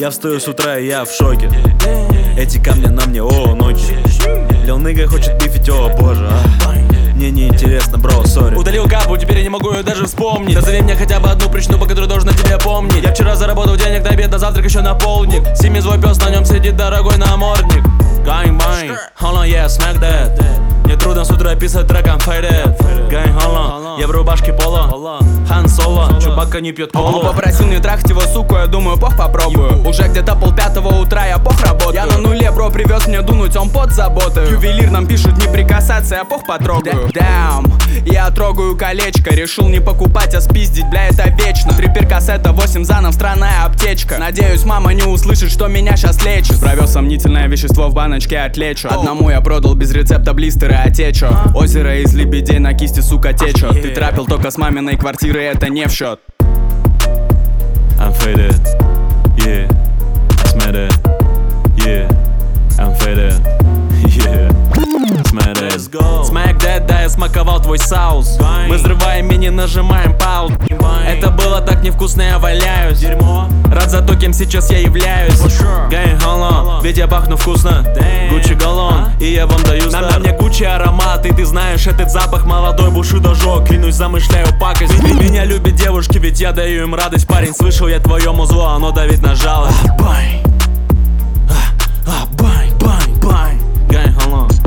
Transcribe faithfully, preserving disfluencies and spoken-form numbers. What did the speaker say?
Я встаю с утра и я в шоке. Эти камни на мне, о, ноги. Лил Нига хочет бифить, о боже, а. Мне не интересно, бро, сори. Удалил капу, теперь я не могу ее даже вспомнить. Назови мне хотя бы одну причину, по которой должен тебя помнить. Я вчера заработал денег на обед, на завтрак еще на полдник. Сими свой пес, на нем сидит дорогой намордник. Gang-bang, hold on, yeah, smack that. Мне трудно с утра писать трек, I'm faded. Gang, hold on, я в рубашке поло. Хан Соло, Чубака не пьет колу. Он попросил не трахать его, суку, я думаю, пох попробую. Уже где-то полпятого утра, я пох работаю. Я на нуле, бро, привез мне дунуть, он под заботой. Ювелир нам пишет не прикасаться, я пох потрогаю. Damn, я трогаю колечко, решил не покупать, а спиздить, бля, это вечно. Три перкассета, восемь занов, странная аптечка. Надеюсь, мама не услышит, что меня щас лечит. Провел сомнительное вещество в баночке, отлечу. Одному я продал без рецепта блистеры, а те чё? Озеро из лебедей на кисти, сука, течет. Ты трапил только с маминой квартиры, это не в счет. I'm faded, yeah, I smell it, yeah, I'm faded, yeah, smell it. Smack that, да, я смаковал твой соус. Мы взрываем и не нажимаем паузу. Это было так невкусно, я валяюсь. Дерьмо. Рад за то, кем сейчас я являюсь. Gang, hold on, ведь я пахну вкусно. Гуччи галлон, и я вам даю старт. На мне Гуччи аромат, и ты знаешь этот запах. Молодой Бушидо жёг, клянусь, замышляю пакость. Меня любят девушки, ведь я даю им радость. Парень, слышал я твое музло, оно давит на жалость. Бань, бань, бань, бань. Gang, hold on.